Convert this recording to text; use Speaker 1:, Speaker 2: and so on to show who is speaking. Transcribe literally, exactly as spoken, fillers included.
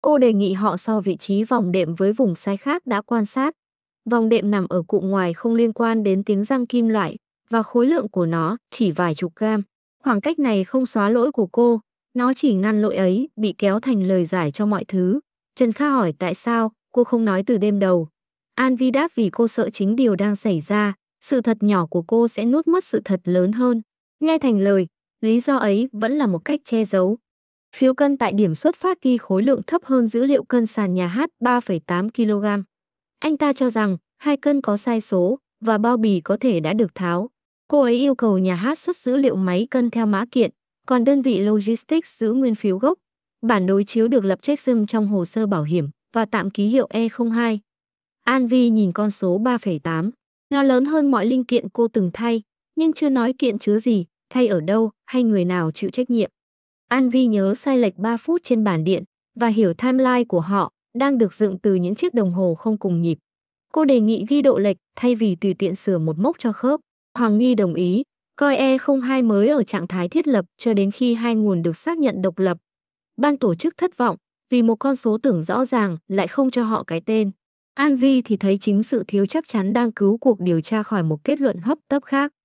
Speaker 1: Cô đề nghị họ so vị trí vòng đệm với vùng sai khác đã quan sát. Vòng đệm nằm ở cụm ngoài không liên quan đến tiếng răng kim loại và khối lượng của nó chỉ vài chục gam. Khoảng cách này không xóa lỗi của cô, nó chỉ ngăn lỗi ấy bị kéo thành lời giải cho mọi thứ. Trần Kha hỏi tại sao cô không nói từ đêm đầu. An Vi đáp vì cô sợ chính điều đang xảy ra, sự thật nhỏ của cô sẽ nuốt mất sự thật lớn hơn. Nghe thành lời, lý do ấy vẫn là một cách che giấu. Phiếu cân tại điểm xuất phát ghi khối lượng thấp hơn dữ liệu cân sàn nhà hát ba phẩy tám ki lô gam. Anh ta cho rằng hai cân có sai số và bao bì có thể đã được tháo. Cô ấy yêu cầu nhà hát xuất dữ liệu máy cân theo mã kiện, còn đơn vị Logistics giữ nguyên phiếu gốc. Bản đối chiếu được lập checksum trong hồ sơ bảo hiểm và tạm ký hiệu E không hai. An Vi nhìn con số ba phẩy tám. Nó lớn hơn mọi linh kiện cô từng thay, nhưng chưa nói kiện chứa gì, thay ở đâu hay người nào chịu trách nhiệm. An Vi nhớ sai lệch ba phút trên bảng điện và hiểu timeline của họ đang được dựng từ những chiếc đồng hồ không cùng nhịp. Cô đề nghị ghi độ lệch thay vì tùy tiện sửa một mốc cho khớp. Hoàng Nghi đồng ý, coi E không hai mới ở trạng thái thiết lập cho đến khi hai nguồn được xác nhận độc lập. Ban tổ chức thất vọng vì một con số tưởng rõ ràng lại không cho họ cái tên. An Vi thì thấy chính sự thiếu chắc chắn đang cứu cuộc điều tra khỏi một kết luận hấp tấp khác.